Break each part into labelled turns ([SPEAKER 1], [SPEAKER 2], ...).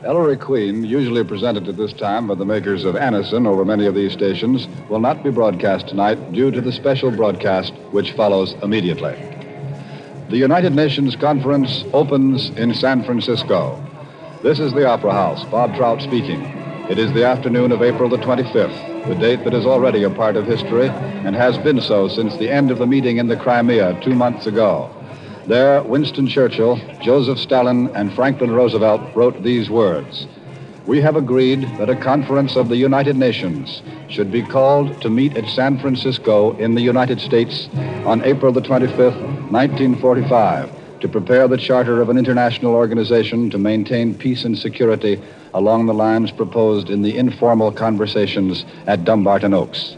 [SPEAKER 1] Ellery Queen, usually presented at this time by the makers of Anison over many of these stations, will not be broadcast tonight due to the special broadcast which follows immediately. The United Nations Conference opens in San Francisco. This is the Opera House, Bob Trout speaking. It is the afternoon of April the 25th, the date that is already a part of history and has been so since the end of the meeting in the Crimea 2 months ago. There, Winston Churchill, Joseph Stalin, and Franklin Roosevelt wrote these words: "We have agreed that a conference of the United Nations should be called to meet at San Francisco in the United States on April the 25th, 1945, to prepare the charter of an international organization to maintain peace and security along the lines proposed in the informal conversations at Dumbarton Oaks."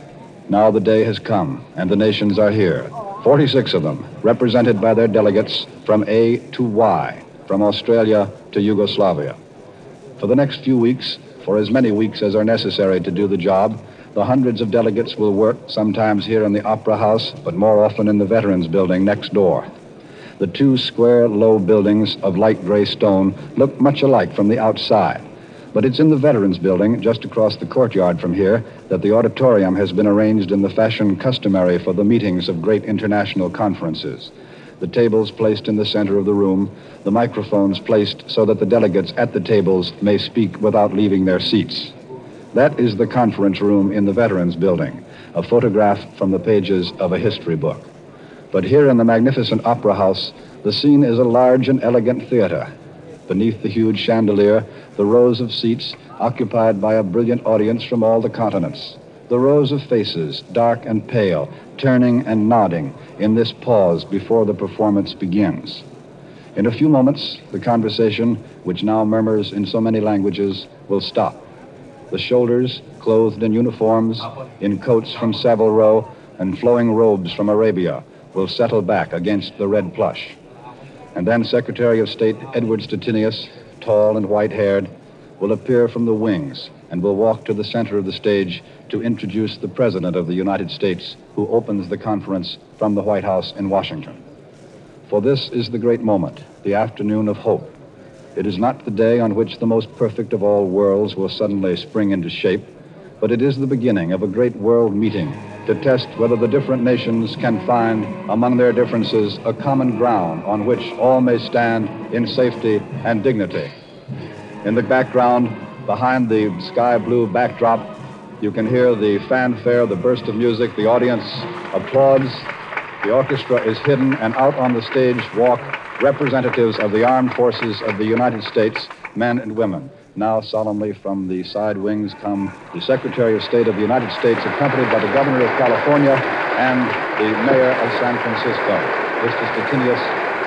[SPEAKER 1] Now the day has come, and the nations are here. 46 of them, represented by their delegates from A to Y, from Australia to Yugoslavia. For the next few weeks, for as many weeks as are necessary to do the job, the hundreds of delegates will work, sometimes here in the Opera House, but more often in the Veterans Building next door. The two square, low buildings of light gray stone look much alike from the outside. But it's in the Veterans Building, just across the courtyard from here, that the auditorium has been arranged in the fashion customary for the meetings of great international conferences. The tables placed in the center of the room, the microphones placed so that the delegates at the tables may speak without leaving their seats. That is the conference room in the Veterans Building, a photograph from the pages of a history book. But here in the magnificent Opera House, the scene is a large and elegant theater. Beneath the huge chandelier, the rows of seats occupied by a brilliant audience from all the continents. The rows of faces, dark and pale, turning and nodding in this pause before the performance begins. In a few moments, the conversation, which now murmurs in so many languages, will stop. The shoulders, clothed in uniforms, in coats from Savile Row, and flowing robes from Arabia, will settle back against the red plush. And then Secretary of State Edward Stettinius, tall and white-haired, will appear from the wings and will walk to the center of the stage to introduce the President of the United States, who opens the conference from the White House in Washington. For this is the great moment, the afternoon of hope. It is not the day on which the most perfect of all worlds will suddenly spring into shape, but it is the beginning of a great world meeting to test whether the different nations can find, among their differences, a common ground on which all may stand in safety and dignity. In the background, behind the sky blue backdrop, you can hear the fanfare, the burst of music, the audience applauds. The orchestra is hidden, and out on the stage walk representatives of the armed forces of the United States, men and women. Now solemnly from the side wings come the Secretary of State of the United States, accompanied by the Governor of California and the Mayor of San Francisco. Mr. Stettinius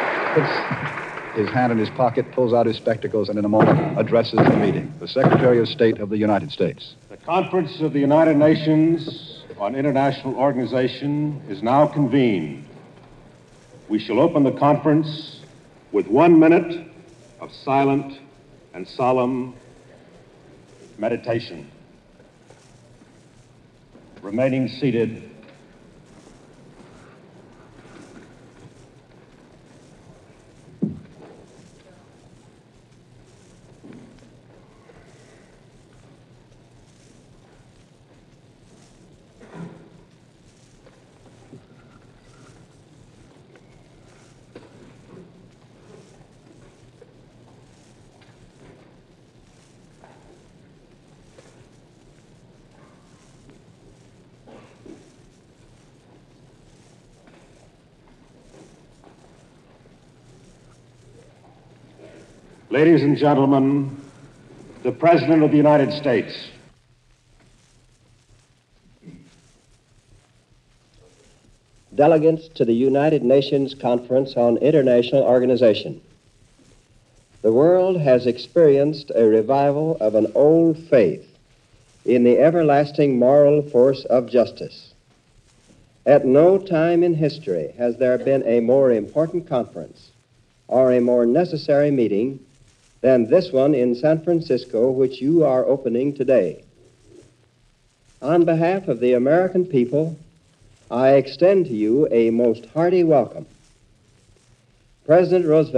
[SPEAKER 1] puts his hand in his pocket, pulls out his spectacles, and in a moment addresses the meeting. The Secretary of State of the United States.
[SPEAKER 2] The Conference of the United Nations on International Organization is now convened. We shall open the conference with 1 minute of silent and solemn meditation. Remaining seated, ladies and gentlemen, the President of the United States.
[SPEAKER 3] Delegates to the United Nations Conference on International Organization. The world has experienced a revival of an old faith in the everlasting moral force of justice. At no time in history has there been a more important conference or a more necessary meeting than this one in San Francisco, which you are opening today. On behalf of the American people, I extend to you a most hearty welcome. President Roosevelt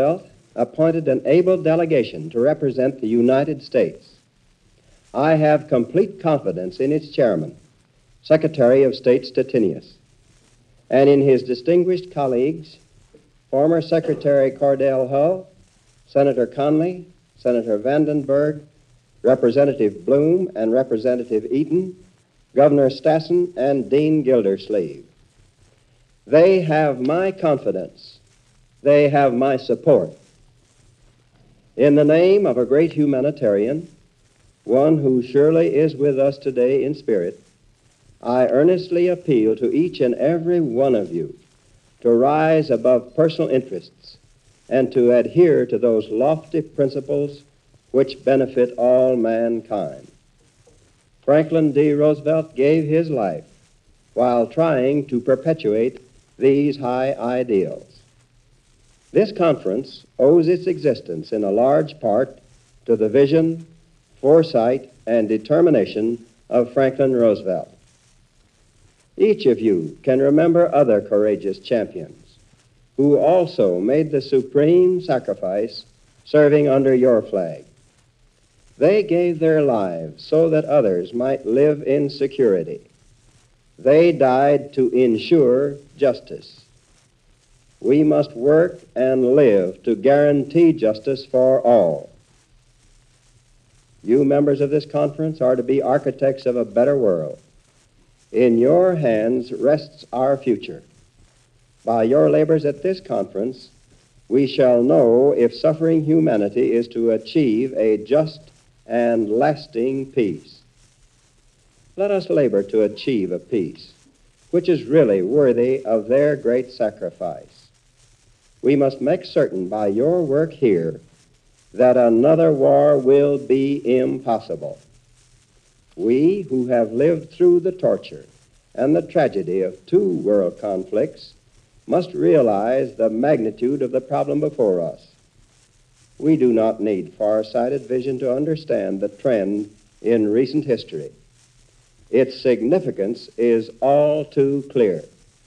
[SPEAKER 3] appointed an able delegation to represent the United States. I have complete confidence in its chairman, Secretary of State Stettinius, and in his distinguished colleagues, former Secretary Cordell Hull, Senator Conley, Senator Vandenberg, Representative Bloom, and Representative Eaton, Governor Stassen, and Dean Gildersleeve. They have my confidence. They have my support. In the name of a great humanitarian, one who surely is with us today in spirit, I earnestly appeal to each and every one of you to rise above personal interests and to adhere to those lofty principles which benefit all mankind. Franklin D. Roosevelt gave his life while trying to perpetuate these high ideals. This conference owes its existence in a large part to the vision, foresight, and determination of Franklin Roosevelt. Each of you can remember other courageous champions who also made the supreme sacrifice serving under your flag. They gave their lives so that others might live in security. They died to ensure justice. We must work and live to guarantee justice for all. You members of this conference are to be architects of a better world. In your hands rests our future. By your labors at this conference, we shall know if suffering humanity is to achieve a just and lasting peace. Let us labor to achieve a peace which is really worthy of their great sacrifice. We must make certain by your work here that another war will be impossible. We who have lived through the torture and the tragedy of 2 world conflicts must realize the magnitude of the problem before us. We do not need far-sighted vision to understand the trend in recent history. Its significance is all too clear.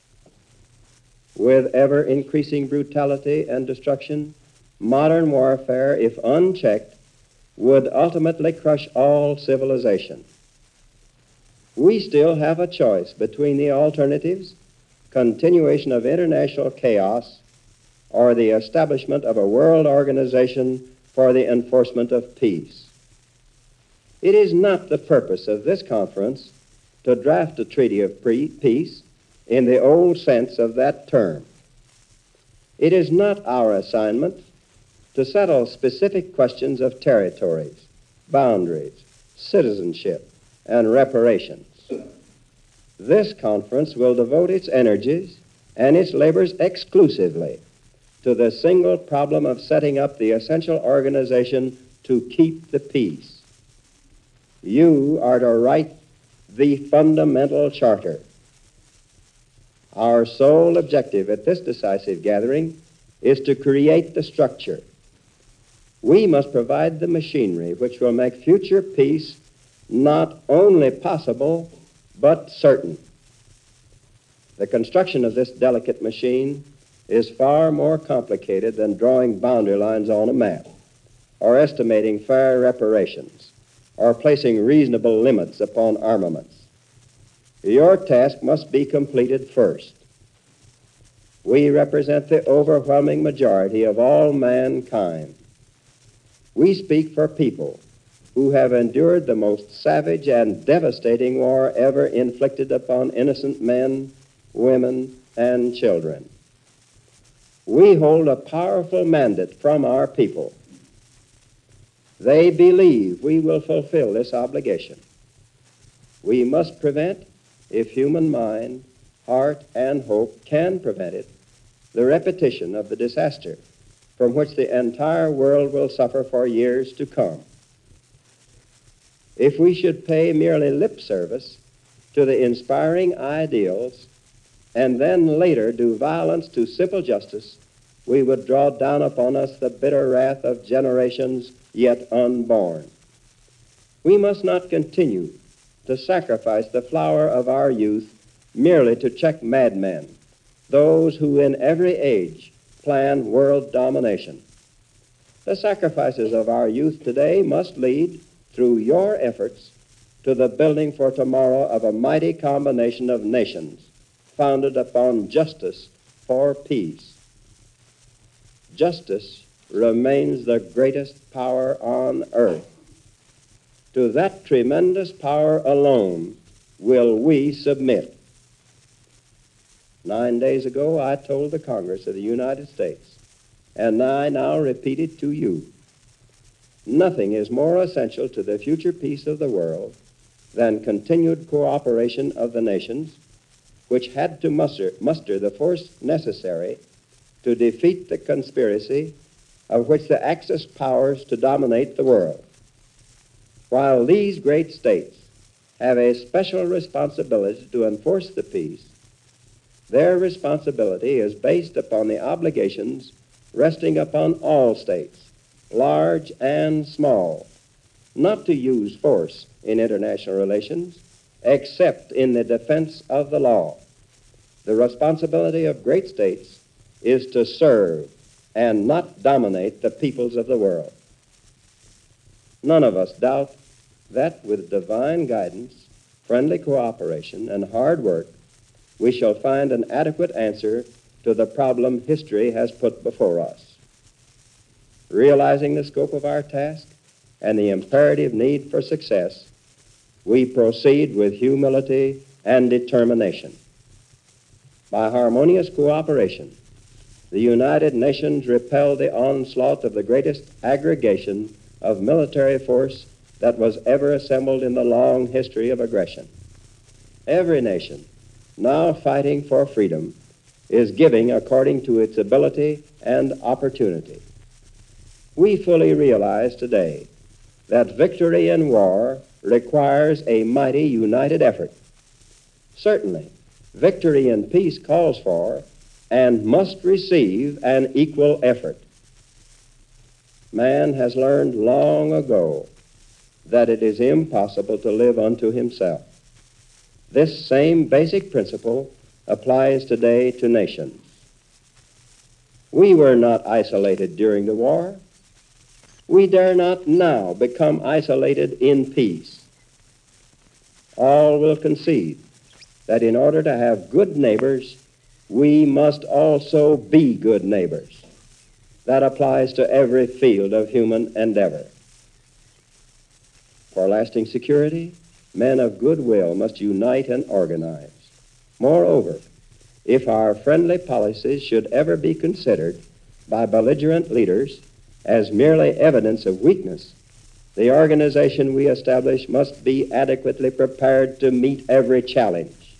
[SPEAKER 3] With ever-increasing brutality and destruction, modern warfare, if unchecked, would ultimately crush all civilization. We still have a choice between the alternatives, continuation of international chaos, or the establishment of a world organization for the enforcement of peace. It is not the purpose of this conference to draft a treaty of peace in the old sense of that term. It is not our assignment to settle specific questions of territories, boundaries, citizenship, and reparations. This conference will devote its energies and its labors exclusively to the single problem of setting up the essential organization to keep the peace. You are to write the fundamental charter. Our sole objective at this decisive gathering is to create the structure. We must provide the machinery which will make future peace not only possible, but certain. The construction of this delicate machine is far more complicated than drawing boundary lines on a map, or estimating fair reparations, or placing reasonable limits upon armaments. Your task must be completed first. We represent the overwhelming majority of all mankind. We speak for people who have endured the most savage and devastating war ever inflicted upon innocent men, women, and children. We hold a powerful mandate from our people. They believe we will fulfill this obligation. We must prevent, if human mind, heart, and hope can prevent it, the repetition of the disaster from which the entire world will suffer for years to come. If we should pay merely lip service to the inspiring ideals and then later do violence to simple justice, we would draw down upon us the bitter wrath of generations yet unborn. We must not continue to sacrifice the flower of our youth merely to check madmen, those who in every age plan world domination. The sacrifices of our youth today must lead, through your efforts, to the building for tomorrow of a mighty combination of nations founded upon justice for peace. Justice remains the greatest power on earth. To that tremendous power alone will we submit. 9 days ago, I told the Congress of the United States, and I now repeat it to you, nothing is more essential to the future peace of the world than continued cooperation of the nations, which had to muster the force necessary to defeat the conspiracy of which the Axis powers to dominate the world. While these great states have a special responsibility to enforce the peace, their responsibility is based upon the obligations resting upon all states, large and small, not to use force in international relations, except in the defense of the law. The responsibility of great states is to serve and not dominate the peoples of the world. None of us doubt that with divine guidance, friendly cooperation, and hard work, we shall find an adequate answer to the problem history has put before us. Realizing the scope of our task and the imperative need for success, we proceed with humility and determination. By harmonious cooperation, the United Nations repelled the onslaught of the greatest aggregation of military force that was ever assembled in the long history of aggression. Every nation now fighting for freedom is giving according to its ability and opportunity. We fully realize today that victory in war requires a mighty united effort. Certainly, victory in peace calls for and must receive an equal effort. Man has learned long ago that it is impossible to live unto himself. This same basic principle applies today to nations. We were not isolated during the war. We dare not now become isolated in peace. All will concede that in order to have good neighbors, we must also be good neighbors. That applies to every field of human endeavor. For lasting security, men of goodwill must unite and organize. Moreover, if our friendly policies should ever be considered by belligerent leaders as merely evidence of weakness, the organization we establish must be adequately prepared to meet every challenge.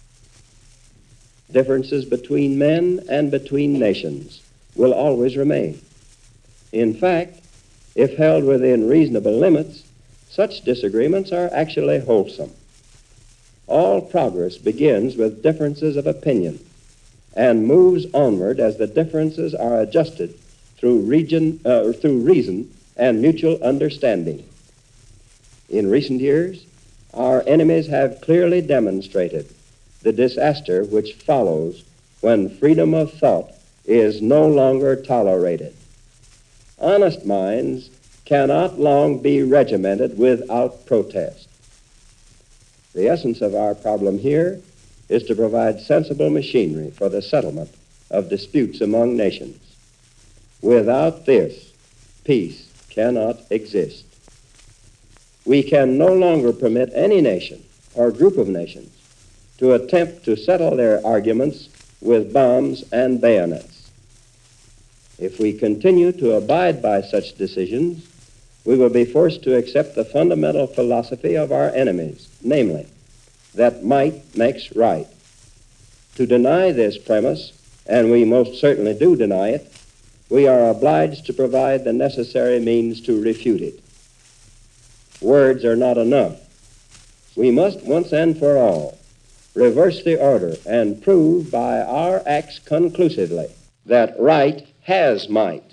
[SPEAKER 3] Differences between men and between nations will always remain. In fact, if held within reasonable limits, such disagreements are actually wholesome. All progress begins with differences of opinion and moves onward as the differences are adjusted through reason and mutual understanding. In recent years, our enemies have clearly demonstrated the disaster which follows when freedom of thought is no longer tolerated. Honest minds cannot long be regimented without protest. The essence of our problem here is to provide sensible machinery for the settlement of disputes among nations. Without this, peace cannot exist. We can no longer permit any nation or group of nations to attempt to settle their arguments with bombs and bayonets. If we continue to abide by such decisions, we will be forced to accept the fundamental philosophy of our enemies, namely, that might makes right. To deny this premise, and we most certainly do deny it, we are obliged to provide the necessary means to refute it. Words are not enough. We must once and for all reverse the order and prove by our acts conclusively that right has might.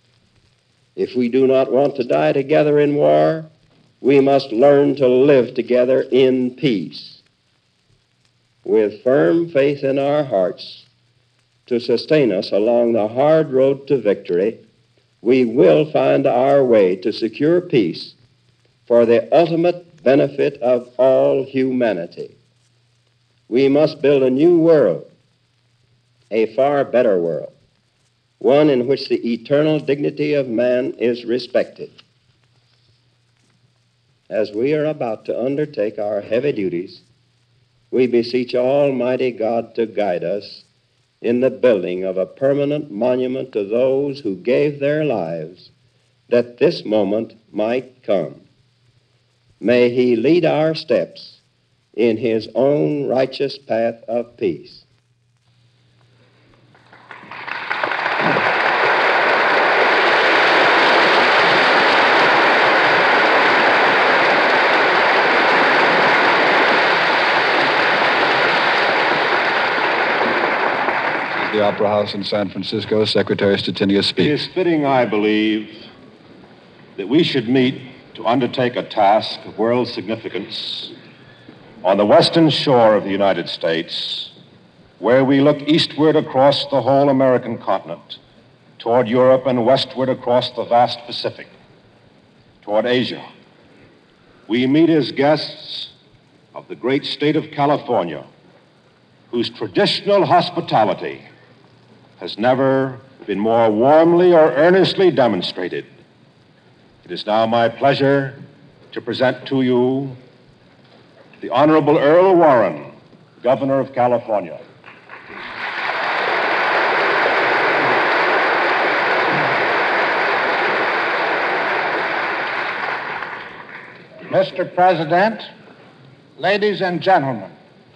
[SPEAKER 3] If we do not want to die together in war, we must learn to live together in peace. With firm faith in our hearts to sustain us along the hard road to victory, we will find our way to secure peace for the ultimate benefit of all humanity. We must build a new world, a far better world, one in which the eternal dignity of man is respected. As we are about to undertake our heavy duties, we beseech Almighty God to guide us in the building of a permanent monument to those who gave their lives that this moment might come. May He lead our steps in His own righteous path of peace.
[SPEAKER 1] The Opera House in San Francisco, Secretary Stettinius
[SPEAKER 2] It
[SPEAKER 1] speaks.
[SPEAKER 2] is fitting, I believe, that we should meet to undertake a task of world significance on the western shore of the United States, where we look eastward across the whole American continent, toward Europe and westward across the vast Pacific, toward Asia. We meet as guests of the great state of California, whose traditional hospitality has never been more warmly or earnestly demonstrated. It is now my pleasure to present to you the Honorable Earl Warren, Governor of California.
[SPEAKER 4] Mr. President, ladies and gentlemen,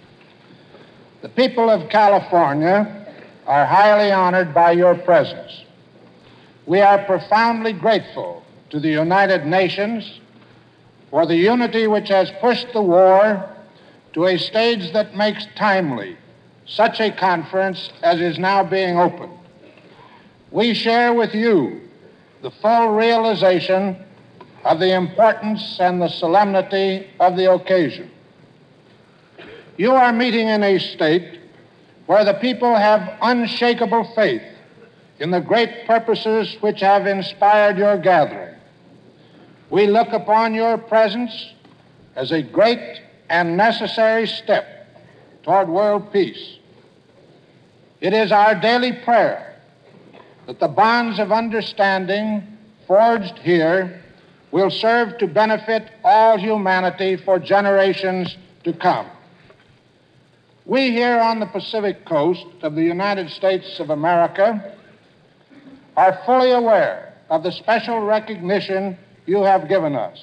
[SPEAKER 4] the people of California are highly honored by your presence. We are profoundly grateful to the United Nations for the unity which has pushed the war to a stage that makes timely such a conference as is now being opened. We share with you the full realization of the importance and the solemnity of the occasion. You are meeting in a state where the people have unshakable faith in the great purposes which have inspired your gathering. We look upon your presence as a great and necessary step toward world peace. It is our daily prayer that the bonds of understanding forged here will serve to benefit all humanity for generations to come. We here on the Pacific coast of the United States of America are fully aware of the special recognition you have given us.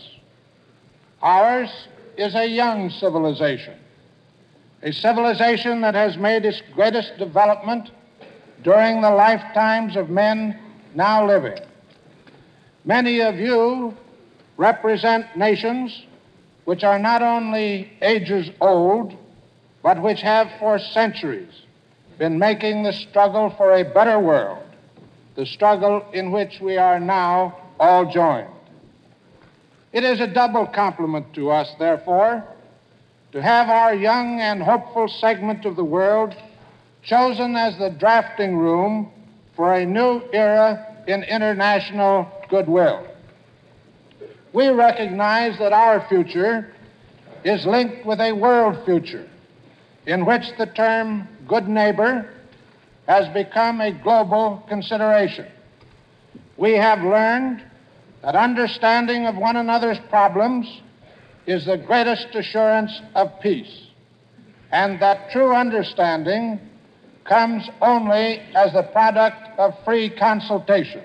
[SPEAKER 4] Ours is a young civilization, a civilization that has made its greatest development during the lifetimes of men now living. Many of you represent nations which are not only ages old, but which have for centuries been making the struggle for a better world, the struggle in which we are now all joined. It is a double compliment to us, therefore, to have our young and hopeful segment of the world chosen as the drafting room for a new era in international goodwill. We recognize that our future is linked with a world future in which the term good neighbor has become a global consideration. We have learned that understanding of one another's problems is the greatest assurance of peace, and that true understanding comes only as the product of free consultation.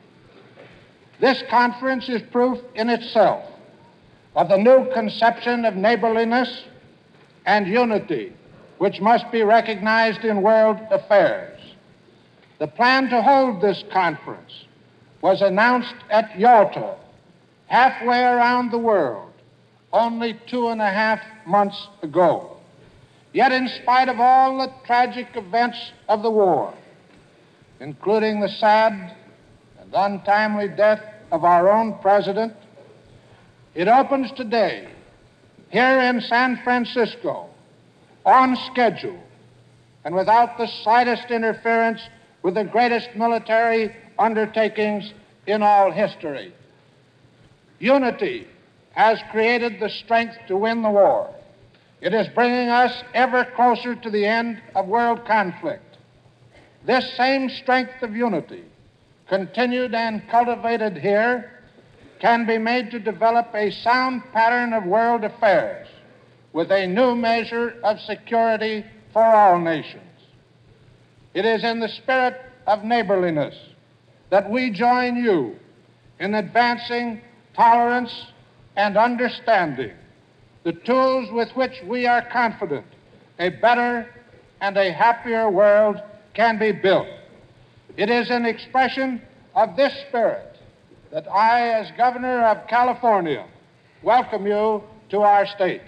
[SPEAKER 4] This conference is proof in itself of the new conception of neighborliness and unity which must be recognized in world affairs. The plan to hold this conference was announced at Yalta, halfway around the world, only 2.5 months ago. Yet in spite of all the tragic events of the war, including the sad and untimely death of our own president, it opens today here in San Francisco on schedule and without the slightest interference with the greatest military undertakings in all history. Unity has created the strength to win the war. It is bringing us ever closer to the end of world conflict. This same strength of unity, continued and cultivated here, can be made to develop a sound pattern of world affairs with a new measure of security for all nations. It is in the spirit of neighborliness that we join you in advancing tolerance and understanding, the tools with which we are confident a better and a happier world can be built. It is an expression of this spirit that I, as Governor of California, welcome you to our state.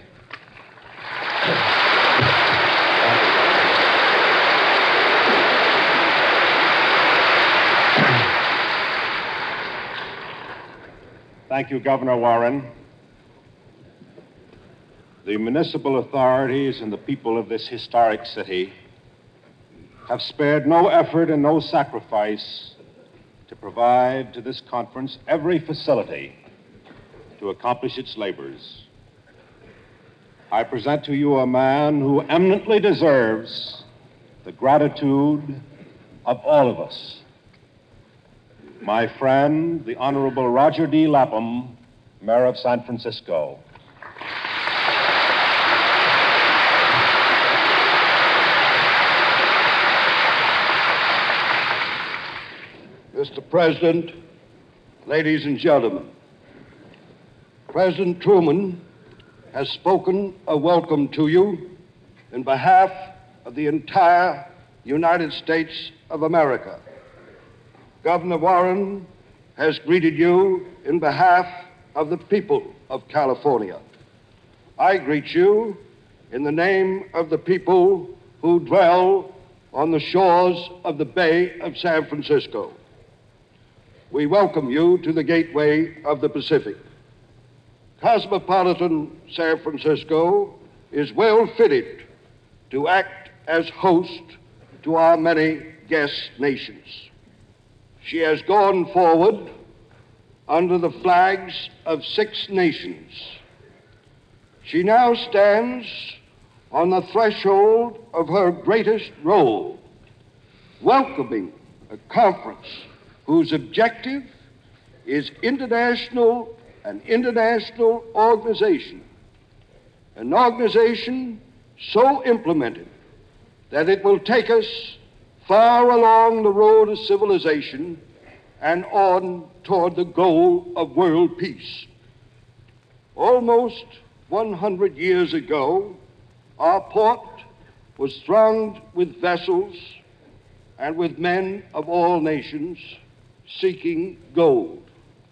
[SPEAKER 2] Thank you, Governor Warren. The municipal authorities and the people of this historic city have spared no effort and no sacrifice to provide to this conference every facility to accomplish its labors. I present to you a man who eminently deserves the gratitude of all of us. My friend, the Honorable Roger D. Lapham, Mayor of San Francisco.
[SPEAKER 5] Mr. President, ladies and gentlemen, President Truman has spoken a welcome to you in behalf of the entire United States of America. Governor Warren has greeted you in behalf of the people of California. I greet you in the name of the people who dwell on the shores of the Bay of San Francisco. We welcome you to the gateway of the Pacific. Cosmopolitan San Francisco is well fitted to act as host to our many guest nations. She has gone forward under the flags of 6 nations. She now stands on the threshold of her greatest role, welcoming a conference whose objective is an international organization, an organization so implemented that it will take us far along the road of civilization and on toward the goal of world peace. Almost 100 years ago, our port was thronged with vessels and with men of all nations seeking gold.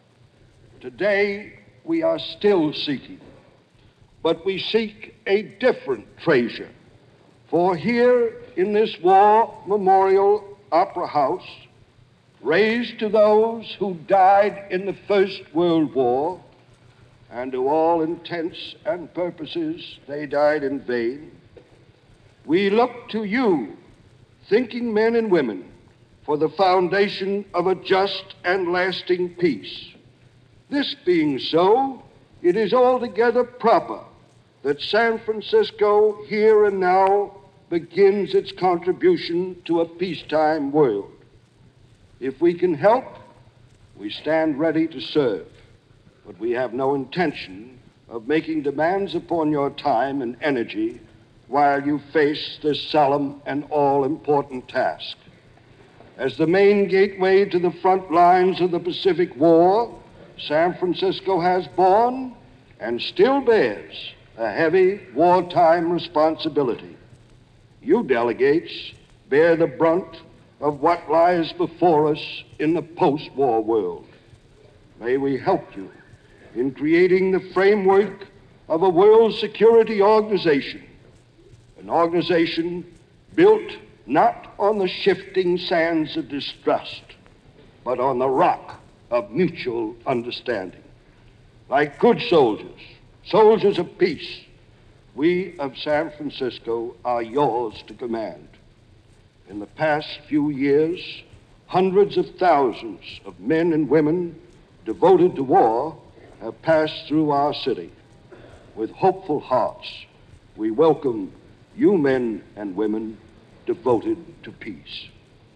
[SPEAKER 5] Today, we are still seeking, but we seek a different treasure. For here in this War Memorial Opera House, raised to those who died in the First World War, and to all intents and purposes they died in vain, we look to you, thinking men and women, for the foundation of a just and lasting peace. This being so, it is altogether proper that San Francisco, here and now, begins its contribution to a peacetime world. If we can help, we stand ready to serve, but we have no intention of making demands upon your time and energy while you face this solemn and all-important task. As the main gateway to the front lines of the Pacific War, San Francisco has borne and still bears a heavy wartime responsibility. You delegates bear the brunt of what lies before us in the post-war world. May we help you in creating the framework of a world security organization, an organization built not on the shifting sands of distrust, but on the rock of mutual understanding. Like good soldiers, soldiers of peace, we of San Francisco are yours to command. In the past few years, hundreds of thousands of men and women devoted to war have passed through our city. With hopeful hearts, we welcome you men and women devoted to peace.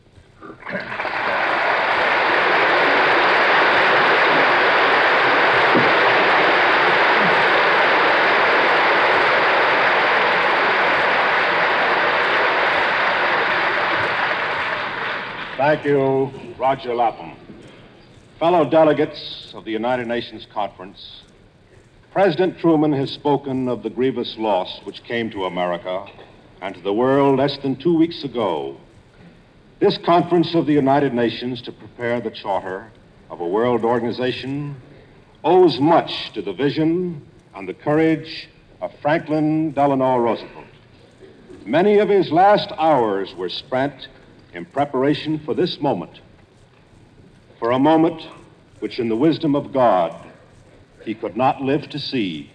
[SPEAKER 2] Thank you, Roger Lapham. Fellow delegates of the United Nations Conference, President Truman has spoken of the grievous loss which came to America and to the world less than 2 weeks ago. This conference of the United Nations to prepare the charter of a world organization owes much to the vision and the courage of Franklin Delano Roosevelt. Many of his last hours were spent in preparation for this moment, for a moment which in the wisdom of God he could not live to see.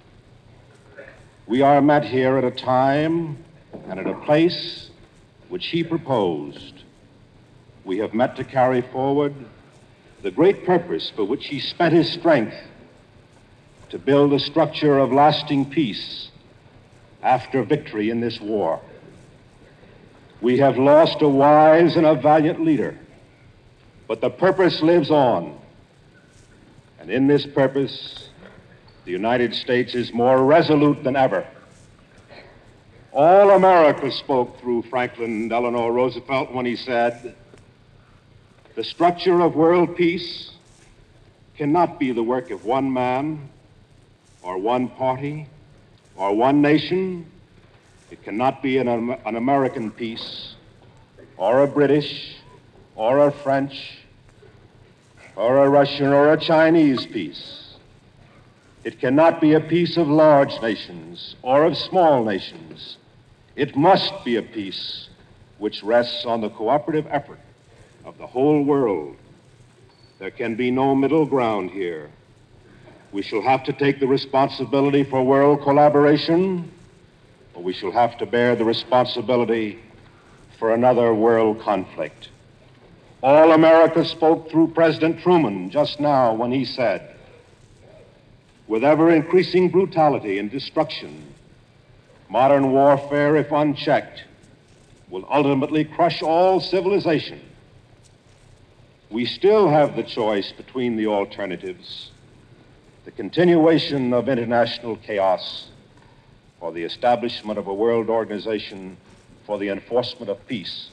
[SPEAKER 2] We are met here at a time and at a place which he proposed. We have met to carry forward the great purpose for which he spent his strength, to build a structure of lasting peace after victory in this war. We have lost a wise and a valiant leader, but the purpose lives on. And in this purpose, the United States is more resolute than ever. All America spoke through Franklin Delano Roosevelt when he said, "The structure of world peace cannot be the work of one man or one party or one nation. It cannot be an American peace or a British or a French or a Russian or a Chinese peace. It cannot be a peace of large nations or of small nations. It must be a peace which rests on the cooperative effort of the whole world. There can be no middle ground here. We shall have to take the responsibility for world collaboration, or we shall have to bear the responsibility for another world conflict." All America spoke through President Truman just now when he said, "With ever-increasing brutality and destruction, modern warfare, if unchecked, will ultimately crush all civilization. We still have the choice between the alternatives: the continuation of international chaos or the establishment of a world organization for the enforcement of peace."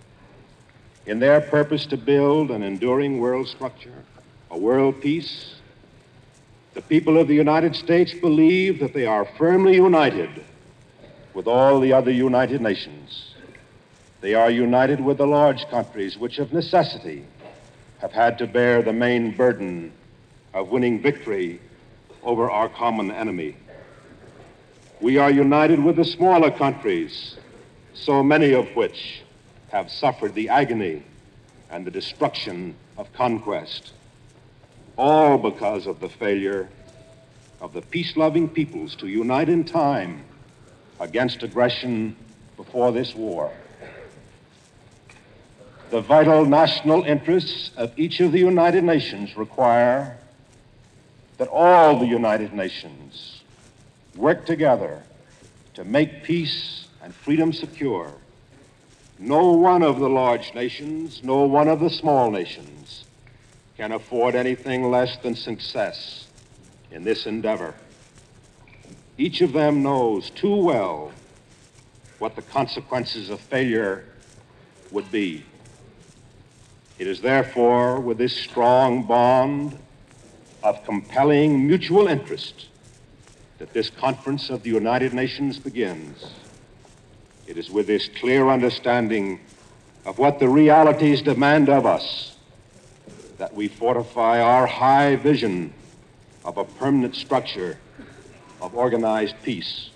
[SPEAKER 2] In their purpose to build an enduring world structure, a world peace, the people of the United States believe that they are firmly united with all the other United Nations. They are united with the large countries which of necessity have had to bear the main burden of winning victory over our common enemy. We are united with the smaller countries, so many of which have suffered the agony and the destruction of conquest, all because of the failure of the peace-loving peoples to unite in time against aggression before this war. The vital national interests of each of the United Nations require that all the United Nations work together to make peace and freedom secure. No one of the large nations, no one of the small nations can afford anything less than success in this endeavor. Each of them knows too well what the consequences of failure would be. It is therefore with this strong bond of compelling mutual interest that this conference of the United Nations begins. It is with this clear understanding of what the realities demand of us that we fortify our high vision of a permanent structure of organized peace.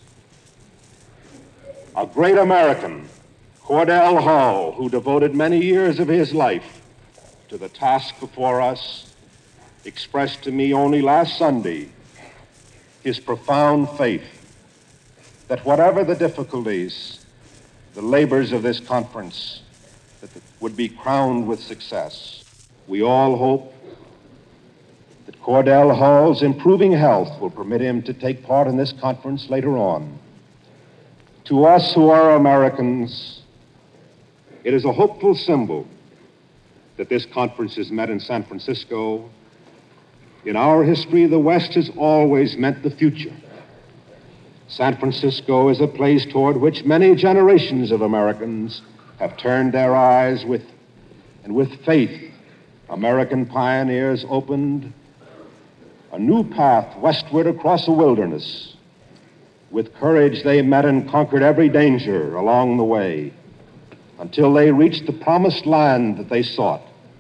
[SPEAKER 2] A great American, Cordell Hull, who devoted many years of his life to the task before us, expressed to me only last Sunday his profound faith that whatever the difficulties, the labors of this conference, would be crowned with success. We all hope that Cordell Hull's improving health will permit him to take part in this conference later on. To us who are Americans, it is a hopeful symbol that this conference is met in San Francisco. In our history, the West has always meant the future. San Francisco is a place toward which many generations of Americans have turned their eyes with faith. American pioneers opened a new path westward across a wilderness. With courage, they met and conquered every danger along the way until they reached the promised land that they sought.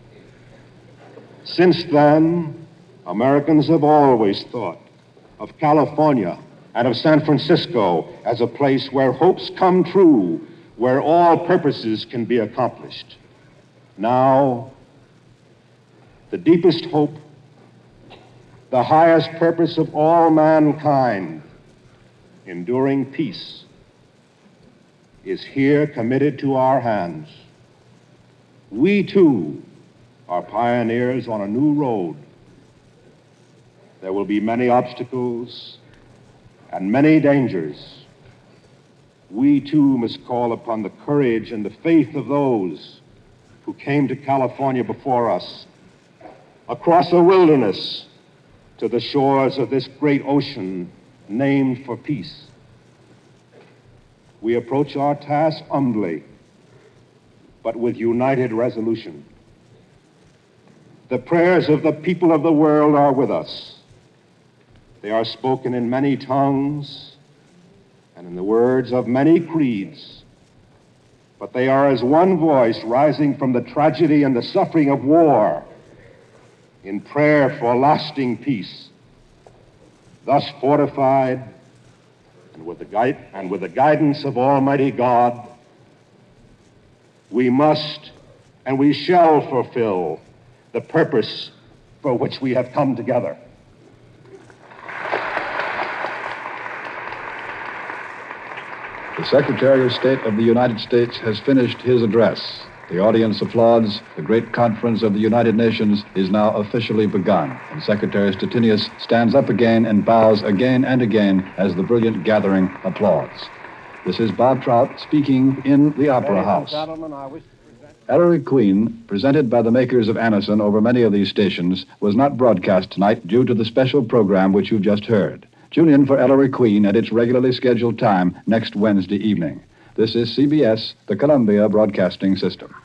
[SPEAKER 2] Since then, Americans have always thought of California and of San Francisco as a place where hopes come true, where all purposes can be accomplished. Now, the deepest hope, the highest purpose of all mankind, enduring peace, is here committed to our hands. We, too, are pioneers on a new road. There will be many obstacles and many dangers. We, too, must call upon the courage and the faith of those who came to California before us, across a wilderness to the shores of this great ocean named for peace. We approach our task humbly, but with united resolution. The prayers of the people of the world are with us. They are spoken in many tongues and in the words of many creeds, but they are as one voice rising from the tragedy and the suffering of war in prayer for lasting peace. Thus fortified and with the guidance of Almighty God, we must and we shall fulfill the purpose for which we have come together.
[SPEAKER 1] The Secretary of State of the United States has finished his address. The audience applauds. The great conference of the United Nations is now officially begun, and Secretary Stettinius stands up again and bows again and again as the brilliant gathering applauds. This is Bob Trout speaking in the Opera House. Ellery Queen, presented by the makers of Anison over many of these stations, was not broadcast tonight due to the special program which you've just heard. Tune in for Ellery Queen at its regularly scheduled time next Wednesday evening. This is CBS, the Columbia Broadcasting System.